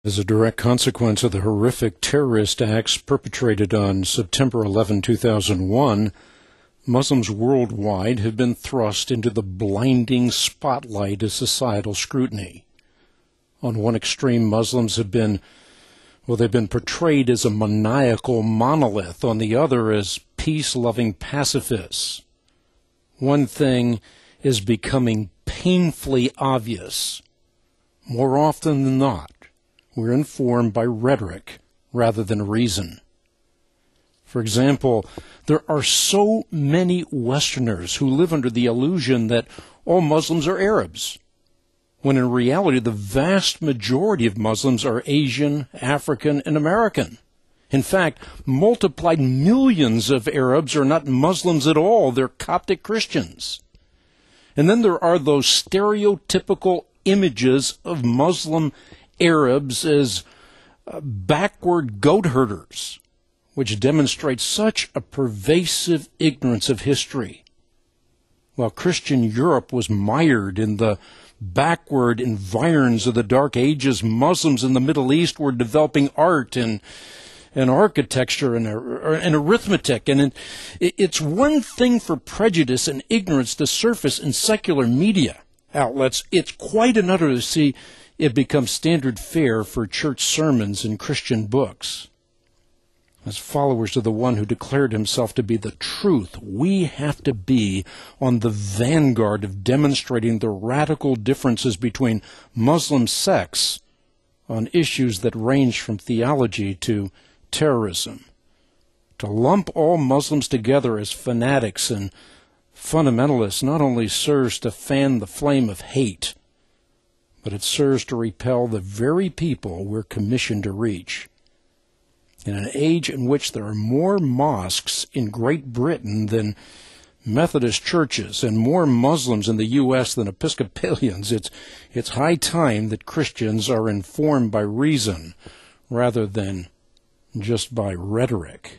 As a direct consequence of the horrific terrorist acts perpetrated on September 11, 2001, Muslims worldwide have been thrust into the blinding spotlight of societal scrutiny. On one extreme, Muslims have been, they've been portrayed as a maniacal monolith. On the other, as peace-loving pacifists. One thing is becoming painfully obvious. More often than not, we're informed by rhetoric rather than reason. For example, there are so many Westerners who live under the illusion that all Muslims are Arabs, when in reality the vast majority of Muslims are Asian, African, and American. In fact, multiplied millions of Arabs are not Muslims at all, they're Coptic Christians. And then there are those stereotypical images of Muslim Arabs as backward goat herders, which demonstrate such a pervasive ignorance of history. While Christian Europe was mired in the backward environs of the Dark Ages, Muslims in the Middle East were developing art and architecture and arithmetic. And it's one thing for prejudice and ignorance to surface in secular media outlets. It's quite another to see it become standard fare for church sermons and Christian books. As followers of the one who declared himself to be the truth, we have to be on the vanguard of demonstrating the radical differences between Muslim sects on issues that range from theology to terrorism. To lump all Muslims together as fanatics and fundamentalists not only serves to fan the flame of hate, but it serves to repel the very people we're commissioned to reach. In an age in which there are more mosques in Great Britain than Methodist churches and more Muslims in the U.S. than Episcopalians, it's high time that Christians are informed by reason rather than just by rhetoric.